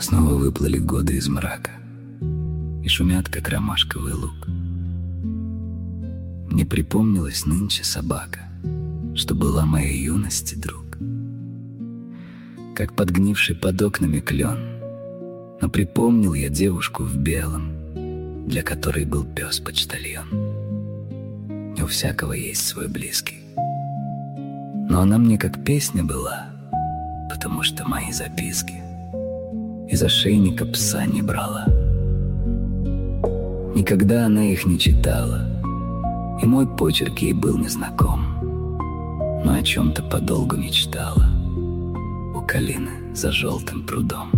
Снова выплыли годы из мрака и шумят, как ромашковый луг. Мне припомнилась нынче собака, что была моей юности друг. Как подгнивший под окнами клен, но припомнил я девушку в белом, для которой был пес-почтальон. Не у всякого есть свой близкий, но она мне как песня была, потому что мои записки из ошейника пса не брала. Никогда она их не читала, и мой почерк ей был незнаком, но о чем-то подолгу мечтала у калины за желтым прудом.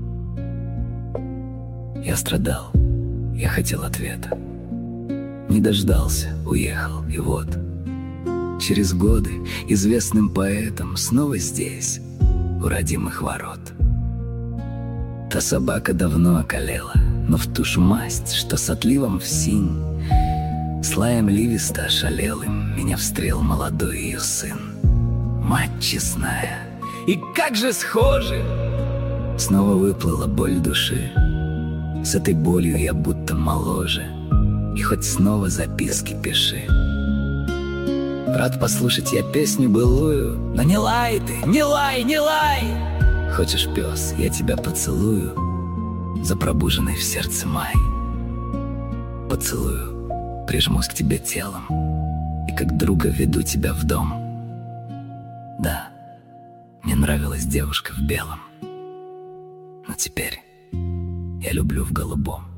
Я страдал, я хотел ответа, не дождался, уехал, и вот через годы известным поэтом снова здесь, у родимых ворот. Та собака давно околела, но в ту ж масть, что с отливом в синь, с лаем ливисто ошалелым меня встрел молодой ее сын. Мать честная, и как же схожи! Снова выплыла боль души. С этой болью я будто моложе, и хоть снова записки пиши. Рад послушать я песню былую, но не лай ты, не лай, не лай! Хочешь, пес, я тебя поцелую за пробуженный в сердце май. Поцелую, прижмусь к тебе телом и как друга веду тебя в дом. Да, мне нравилась девушка в белом, но теперь я люблю в голубом.